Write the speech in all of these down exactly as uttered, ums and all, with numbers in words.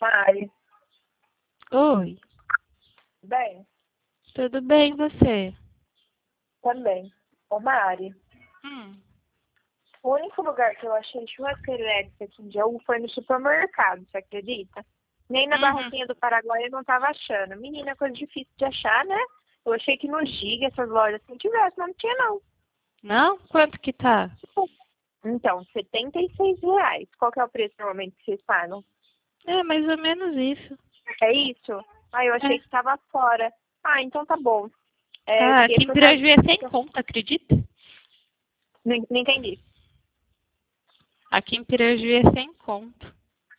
Mari, Oi, bem, tudo bem e você? também. Ô Mari, Hum. o único lugar que eu achei churrasqueira elétrica aqui em Jaú foi no supermercado, você acredita? Nem na Uhum. barraquinha do Paraguai eu não tava achando. Menina, coisa difícil de achar, né? Eu achei que no Giga, essas lojas assim tivesse, mas não tinha não. Não? Quanto que tá? Então, setenta e seis reais. Qual que é o preço normalmente que vocês pagam? É, mais ou menos isso. É isso? Ah, eu achei É. que tava fora. Ah, então tá bom. É, eu Ah, liguei aqui em por causa... Piraju é sem conta, acredita? Não, não entendi. Aqui em Piraju é sem conta.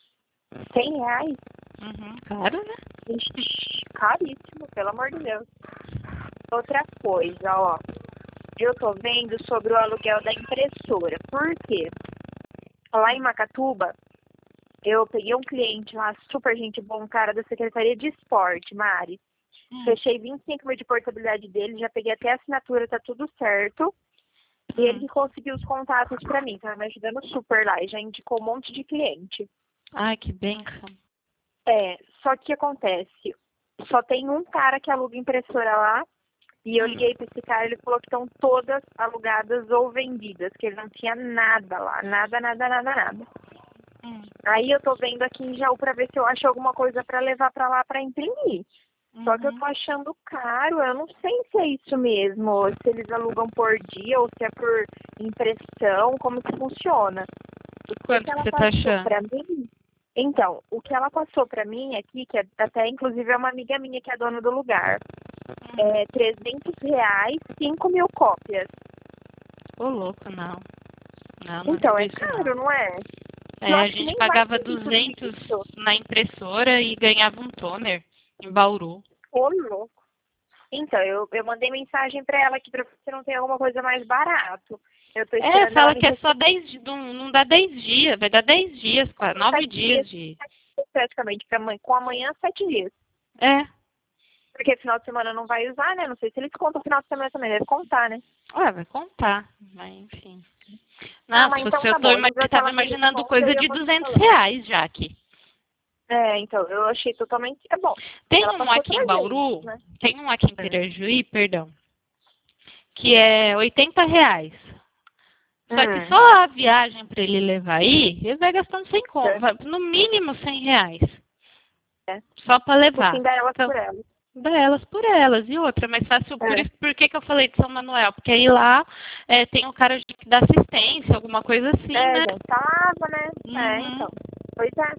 cem reais? Uhum. Claro, né? Ixi, caríssimo, pelo amor de Deus. Outra coisa, ó. Eu tô vendo sobre o aluguel da impressora. Por quê? Lá em Macatuba, eu peguei um cliente lá, super gente boa, um cara da Secretaria de Esporte, Mari. Hum. Fechei vinte e cinco mil de portabilidade dele, já peguei até a assinatura, tá tudo certo. E ele Hum. que conseguiu os contatos pra mim, tá me ajudando super lá e já indicou um monte de cliente. Ai, que bênção. É, só que acontece, só tem um cara que aluga impressora lá. E eu Hum. liguei para esse cara, ele falou que estão todas alugadas ou vendidas, que ele não tinha nada lá, nada, nada, nada, nada. Hum. Aí eu tô vendo aqui em Jaú para ver se eu acho alguma coisa para levar para lá para imprimir. Só que eu Uhum. tô achando caro, eu não sei se é isso mesmo, ou se eles alugam por dia ou se é por impressão, como que funciona. O que Quanto que que ela você tá passou achando? para mim? Então, o que ela passou para mim aqui, que é, até inclusive é uma amiga minha que é dona do lugar, é trezentos reais, cinco mil cópias. Ô, louco, não. Não, não é Então, tudo é isso caro, não. não é? Eu É, a acho que gente nem vai pagava pedir tudo duzentos isso. na impressora e ganhava um toner em Bauru. Ô, louco. Então, eu, eu mandei mensagem pra ela aqui pra ver se não tem alguma coisa mais barato. Eu tô É, esperando ela fala me que é só responder dez, di- não, não dá dez dias, vai dar dez dias, quase, nove sete dias dias, de. praticamente, pra amanhã, com amanhã, sete dias. É, Porque final de semana não vai usar, né? Não sei se eles contam final de semana também, deve contar, né? ué, vai contar, mas enfim. Ah, Não, se mas fosse então eu, tá tô, bom. Eu ima- não vi eu que tava ela me imaginando responde, coisa aí eu de vou te duzentos falando. reais já aqui. É, então, eu achei totalmente... É bom. Tem Ela um passou aqui em trezentos, Bauru, né? tem um aqui em É. Pirajuí, perdão, que é oitenta reais. Só que Hum. só a viagem para ele levar aí, ele vai gastando cem con- É. vai- no mínimo cem reais. É. Só para No fim levar. dá elas Então, por elas. delas por elas. E outra, mais fácil. Por É. isso, por que, que eu falei de São Manuel? Porque aí lá é, tem o cara de- que dá assistência, alguma coisa assim, É, né? gente, falava, né? É, Uhum. então. Pois é.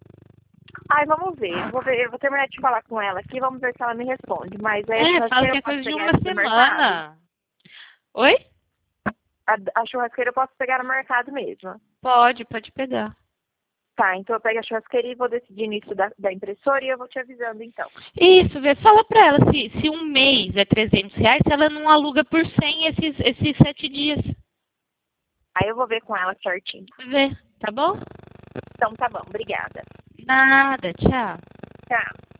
Ai, vamos ver. Eu vou ver, eu vou terminar de falar com ela aqui, vamos ver se ela me responde. Mas aí a É, fala churrasqueira que eu é posso coisa de pegar uma aqui no mercado? semana. Oi? A, a churrasqueira eu posso pegar no mercado mesmo. Pode, pode pegar. Tá, então eu pego a churrasqueira e vou decidir nisso da, da impressora e eu vou te avisando então. Isso, vê, fala pra ela se, se um mês é trezentos reais, se ela não aluga por cem esses, esses sete dias. Aí eu vou ver com ela certinho. Vê, tá bom? Então tá bom, obrigada. Nada, tchau. Tchau.